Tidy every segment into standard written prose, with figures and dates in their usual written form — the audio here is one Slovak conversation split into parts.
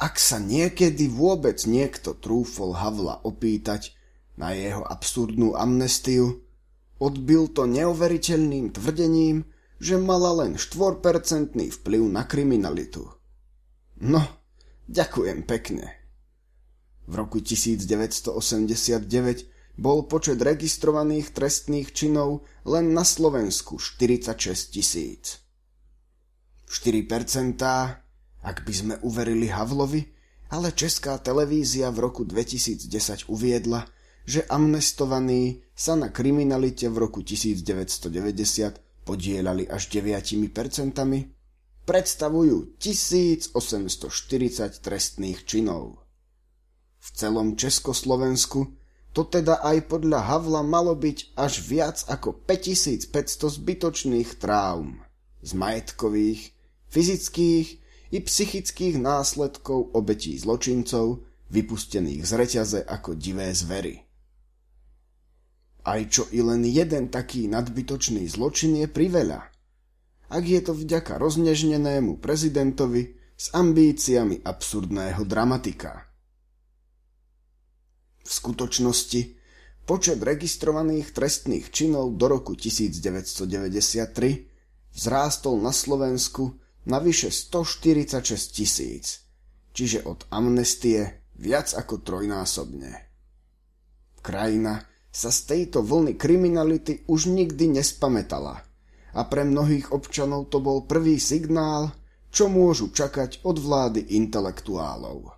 Ak sa niekedy vôbec niekto trúfol Havla opýtať na jeho absurdnú amnestiu, odbil to neuveriteľným tvrdením, že mala len 4% vplyv na kriminalitu. No, ďakujem pekne. V roku 1989 bol počet registrovaných trestných činov len na Slovensku 46 000. 4%, ak by sme uverili Havlovi, ale Česká televízia v roku 2010 uviedla, že amnestovaní sa na kriminalite v roku 1990 podielali až 9%, predstavujú 1840 trestných činov. V celom Československu to teda aj podľa Havla malo byť až viac ako 5500 zbytočných traum z majetkových, fyzických i psychických následkov obetí zločincov, vypustených z reťaze ako divé zvery. Aj čo i len jeden taký nadbytočný zločin je priveľa, ak je to vďaka roznežnenému prezidentovi s ambíciami absurdného dramatika. V skutočnosti počet registrovaných trestných činov do roku 1993 vzrástol na Slovensku na vyše 146 000, čiže od amnestie viac ako trojnásobne. Krajina sa z tejto vlny kriminality už nikdy nespamätala a pre mnohých občanov to bol prvý signál, čo môžu čakať od vlády intelektuálov.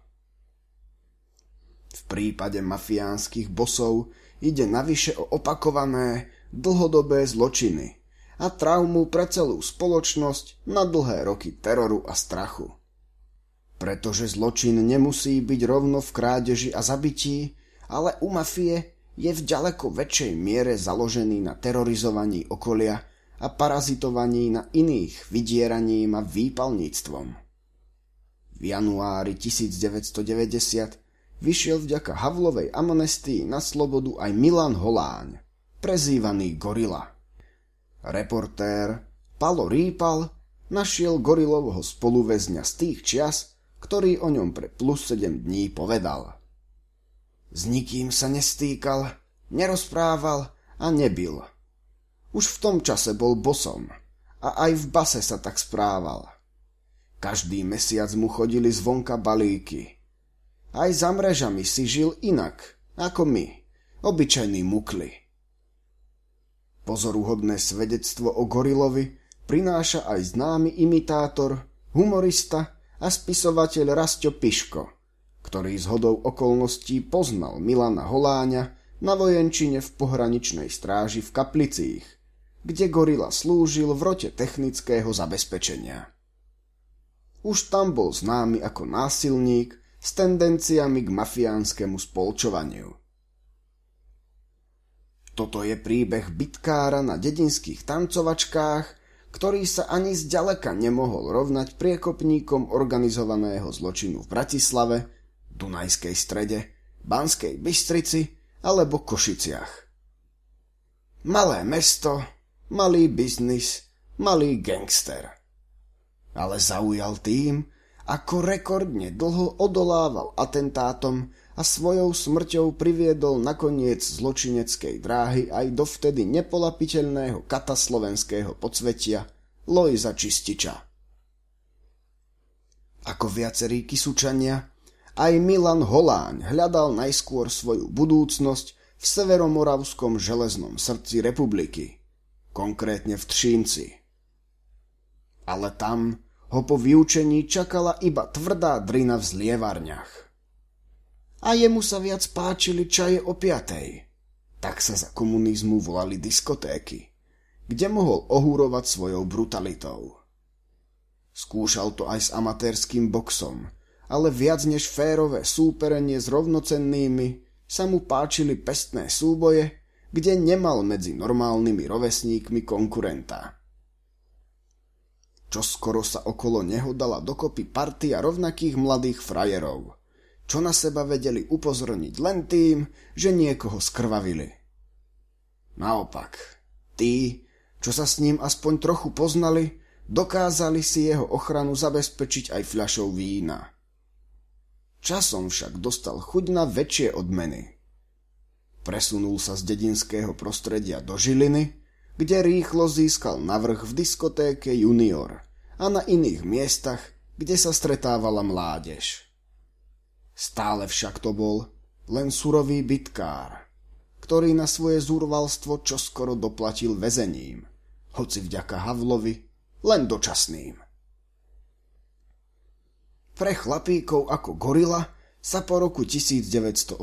V prípade mafiánskych bosov ide navyše o opakované, dlhodobé zločiny a traumu pre celú spoločnosť na dlhé roky teroru a strachu. Pretože zločin nemusí byť rovno v krádeži a zabití, ale u mafie je v ďaleko väčšej miere založený na terorizovaní okolia a parazitovaní na iných vydieraním a výpalníctvom. V januári 1990 vyšiel vďaka Havlovej amnestii na slobodu aj Milan Holáň, prezývaný Gorila. Reportér Palo Rýpal našiel Gorilovho spoluväzňa z tých čias, ktorý o ňom pre plus 7 dní povedal. S nikým sa nestýkal, nerozprával a nebil. Už v tom čase bol bosom a aj v base sa tak správal. Každý mesiac mu chodili zvonka balíky. Aj za mrežami si žil inak, ako my, obyčajní mukli. Pozoruhodné svedectvo o Gorilovi prináša aj známy imitátor, humorista a spisovateľ Rasťo Piško, ktorý zhodou okolností poznal Milana Holáňa na vojenčine v pohraničnej stráži v Kaplicích, kde Gorila slúžil v rote technického zabezpečenia. Už tam bol známy ako násilník s tendenciami k mafiánskemu spolčovaniu. Toto je príbeh bitkára na dedinských tancovačkách, ktorý sa ani zďaleka nemohol rovnať priekopníkom organizovaného zločinu v Bratislave, Dunajskej Strede, Banskej Bystrici alebo Košiciach. Malé mesto, malý biznis, malý gangster. Ale zaujal tým, ako rekordne dlho odolával atentátom a svojou smrťou priviedol nakoniec zločineckej dráhy aj dovtedy nepolapiteľného kata slovenského podsvetia Lojza Čističa. Ako viacerí Kysučania, aj Milan Holáň hľadal najskôr svoju budúcnosť v severomoravskom železnom srdci republiky, konkrétne v Třínci. Ale tam ho po vyučení čakala iba tvrdá drina v zlievarniach. A jemu sa viac páčili čaje o 5:00, tak sa za komunizmu volali diskotéky, kde mohol ohúrovať svojou brutalitou. Skúšal to aj s amatérským boxom, ale viac než férové súperenie s rovnocennými sa mu páčili pestné súboje, kde nemal medzi normálnymi rovesníkmi konkurenta. Čoskoro sa okolo neho dala dokopy partia rovnakých mladých frajerov, čo na seba vedeli upozorniť len tým, že niekoho skrvavili. Naopak, tí, čo sa s ním aspoň trochu poznali, dokázali si jeho ochranu zabezpečiť aj fľašou vína. Časom však dostal chuť na väčšie odmeny. Presunul sa z dedinského prostredia do Žiliny, kde rýchlo získal navrch v diskotéke Junior a na iných miestach, kde sa stretávala mládež. Stále však to bol len surový bitkár, ktorý na svoje zúrvalstvo čoskoro doplatil väzením, hoci vďaka Havlovi len dočasným. Pre chlapíkov ako Gorila sa po roku 1989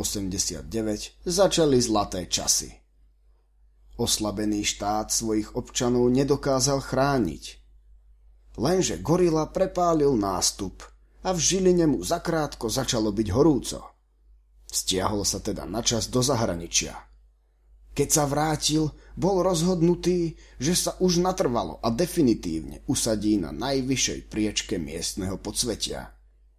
začali zlaté časy. Oslabený štát svojich občanov nedokázal chrániť. Lenže Gorila prepálil nástup a v Žiline mu zakrátko začalo byť horúco. Stiahol sa teda na čas do zahraničia. Keď sa vrátil, bol rozhodnutý, že sa už natrvalo a definitívne usadí na najvyššej priečke miestneho podsvetia.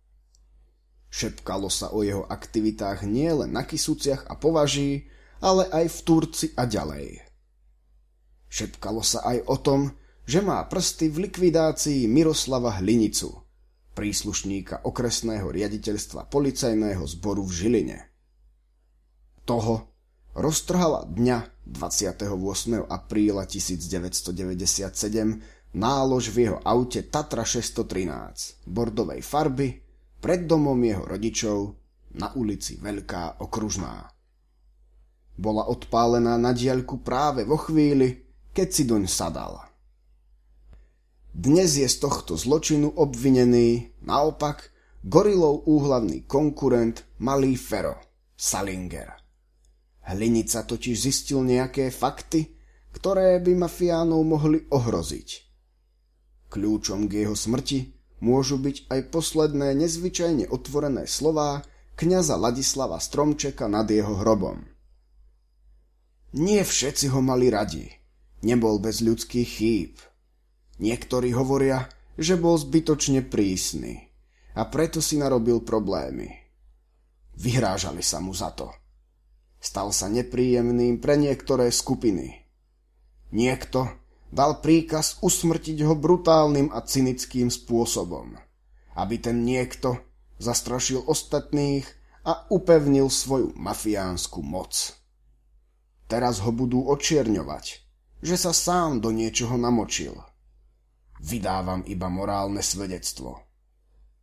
Šepkalo sa o jeho aktivitách nielen na Kysuciach a Považí, ale aj v Turci a ďalej. Šepkalo sa aj o tom, že má prsty v likvidácii Miroslava Hlinicu, príslušníka okresného riaditeľstva policajného zboru v Žiline. Toho roztrhala dňa 28. apríla 1997 nálož v jeho aute Tatra 613 bordovej farby pred domom jeho rodičov na ulici Veľká Okružná. Bola odpálená na diaľku práve vo chvíli, keď si doň sadal. Dnes je z tohto zločinu obvinený, naopak, Gorilov úhlavný konkurent Malý Fero, Salinger. Hlinica totiž zistil nejaké fakty, ktoré by mafiánov mohli ohroziť. Kľúčom k jeho smrti môžu byť aj posledné nezvyčajne otvorené slová kňaza Ladislava Stromčeka nad jeho hrobom. Nie všetci ho mali radi, nebol bez ľudských chýb. Niektorí hovoria, že bol zbytočne prísny a preto si narobil problémy. Vyhrážali sa mu za to. Stal sa nepríjemným pre niektoré skupiny. Niekto dal príkaz usmrtiť ho brutálnym a cynickým spôsobom, aby ten niekto zastrašil ostatných a upevnil svoju mafiánsku moc. Teraz ho budú očierňovať, že sa sám do niečoho namočil. Vydávam iba morálne svedectvo.